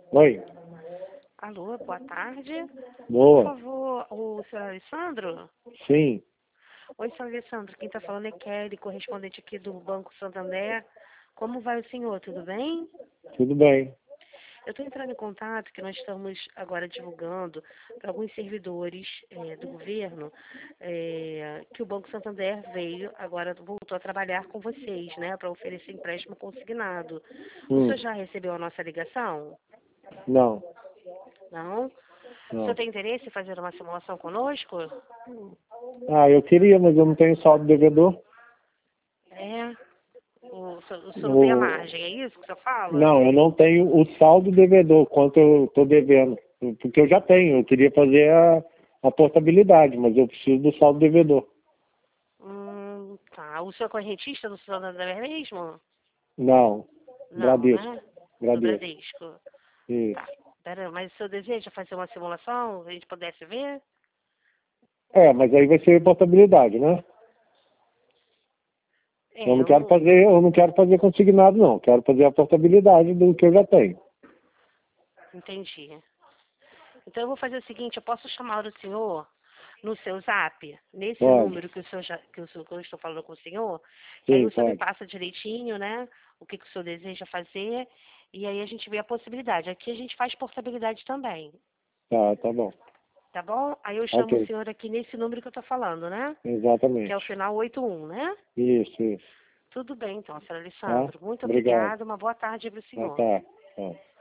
Oi, Alô, boa tarde. Por boa. favor, o senhor Alessandro? Sim, Oi, senhor Alessandro. Quem está falando é Kelly, correspondente aqui do Banco Santander. Como vai o senhor? Tudo bem? tudo bem. Eu estou entrando em contato que nós estamos agora divulgando para alguns servidores do governo que o Banco Santander veio, agora voltou a trabalhar com vocês, né, para oferecer empréstimo consignado. O Hum, senhor já recebeu a nossa ligação? não, Não? O senhor não. tem interesse em fazer uma simulação conosco? Ah, eu queria, mas eu não tenho saldo devedor. É. O senhor não tem a O... margem, é isso que o senhor fala? Não, eu não tenho o saldo devedor, quanto eu estou devendo. Porque eu já tenho, eu queria fazer a portabilidade, mas eu preciso do saldo devedor. Tá. O senhor é correntista do Santander mesmo? Não, Não, Bradesco, né? Do Bradesco. Bradesco. Tá. Isso. Pera, mas o senhor deseja fazer uma simulação? A gente pudesse ver? É, mas aí vai ser portabilidade, né? É, eu não Eu não quero fazer consignado, não. Quero fazer a portabilidade do que eu já tenho. entendi. Então eu vou fazer o seguinte, eu posso chamar o senhor no seu zap, nesse Pode. número que o senhor que eu estou falando com o senhor, que aí Sim, o senhor me pode. passa direitinho, né? O que o senhor deseja fazer, e aí a gente vê a possibilidade. Aqui a gente faz portabilidade também. Tá bom. Tá bom? Aí eu Ok, chamo o senhor aqui nesse número que eu tô falando, né? Que é o exatamente. final 81, né? Isso. Tudo bem, então, senhor Tá? Alessandro. Muito Obrigado. obrigada. Uma boa tarde para o Ah, senhor. tá. Tá.